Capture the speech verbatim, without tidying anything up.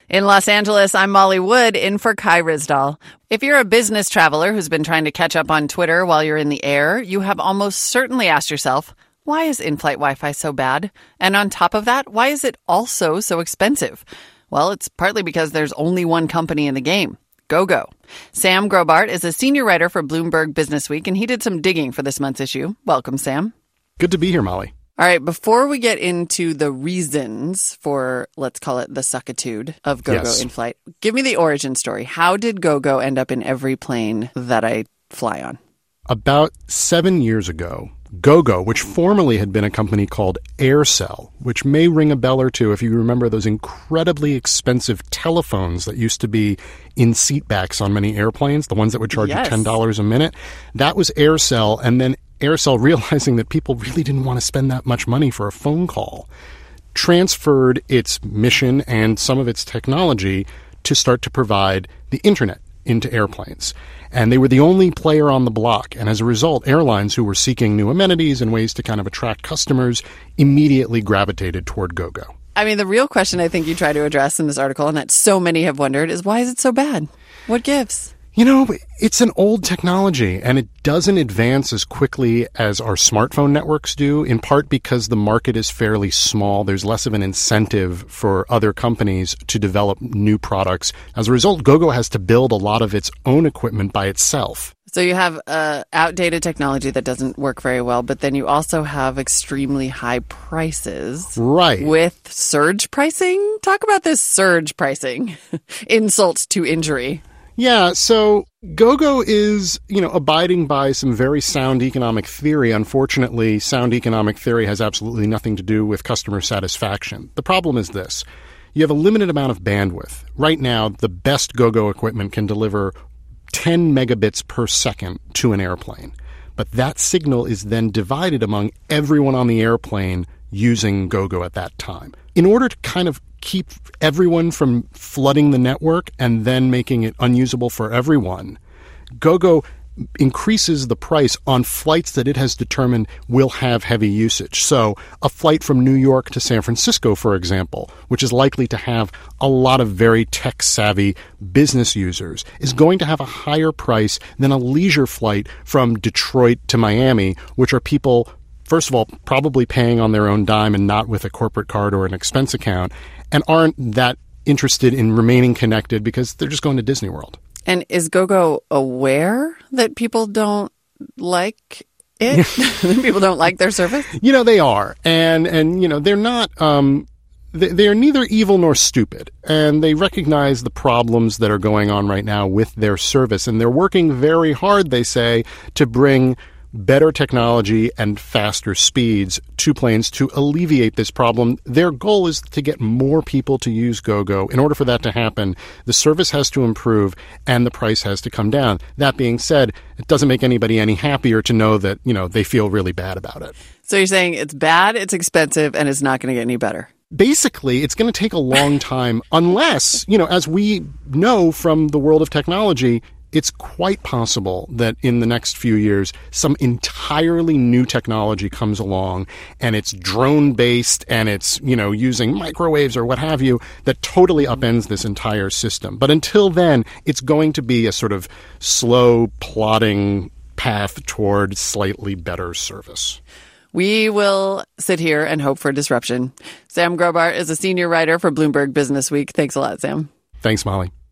In Los Angeles, I'm Molly Wood, in for Kai Ryssdal. If you're a business traveler who's been trying to catch up on Twitter while you're in the air, you have almost certainly asked yourself, why is in-flight Wi-Fi so bad? And on top of that, why is it also so expensive? Well, it's partly because there's only one company in the game, GoGo. Sam Grobart is a senior writer for Bloomberg Businessweek, and he did some digging for this month's issue. Welcome, Sam. Good to be here, Molly. All right, before we get into the reasons for, let's call it the suckitude of GoGo Yes. in flight, give me the origin story. How did GoGo end up in every plane that I fly on? About seven years ago, GoGo, which formerly had been a company called Aircell, which may ring a bell or two if you remember those incredibly expensive telephones that used to be in seatbacks on many airplanes, the ones that would charge Yes. you ten dollars a minute. That was Aircell, and then Aircell, realizing that people really didn't want to spend that much money for a phone call, transferred its mission and some of its technology to start to provide the internet into airplanes. And they were the only player on the block. And as a result, airlines who were seeking new amenities and ways to kind of attract customers immediately gravitated toward GoGo. I mean, the real question I think you try to address in this article, and that so many have wondered, is why is it so bad? What gives? You know, it's an old technology, and it doesn't advance as quickly as our smartphone networks do, in part because the market is fairly small. There's less of an incentive for other companies to develop new products. As a result, GoGo has to build a lot of its own equipment by itself. So you have uh, outdated technology that doesn't work very well, but then you also have extremely high prices. Right. With surge pricing? Talk about this surge pricing. Insult to injury. Yeah, so GoGo is, you know, abiding by some very sound economic theory. Unfortunately, sound economic theory has absolutely nothing to do with customer satisfaction. The problem is this. You have a limited amount of bandwidth. Right now, the best GoGo equipment can deliver ten megabits per second to an airplane. But that signal is then divided among everyone on the airplane using GoGo at that time. In order to kind of keep everyone from flooding the network and then making it unusable for everyone, GoGo increases the price on flights that it has determined will have heavy usage. So a flight from New York to San Francisco, for example, which is likely to have a lot of very tech-savvy business users, is going to have a higher price than a leisure flight from Detroit to Miami, which are people, first of all, probably paying on their own dime and not with a corporate card or an expense account, and aren't that interested in remaining connected because they're just going to Disney World. And is GoGo aware that people don't like it? That people don't like their service? You know, they are. And, and you know, they're not... Um, they, they're neither evil nor stupid. And they recognize the problems that are going on right now with their service. And they're working very hard, they say, to bring better technology and faster speeds to planes to alleviate this problem. Their goal is to get more people to use GoGo. In order for that to happen, the service has to improve and the price has to come down. That being said, it doesn't make anybody any happier to know that, you know, they feel really bad about it. So you're saying it's bad, it's expensive, and it's not going to get any better. Basically, it's going to take a long time unless, you know, as we know from the world of technology, it's quite possible that in the next few years, some entirely new technology comes along and it's drone-based and it's, you know, using microwaves or what have you that totally upends this entire system. But until then, it's going to be a sort of slow, plodding path toward slightly better service. We will sit here and hope for disruption. Sam Grobart is a senior writer for Bloomberg Businessweek. Thanks a lot, Sam. Thanks, Molly.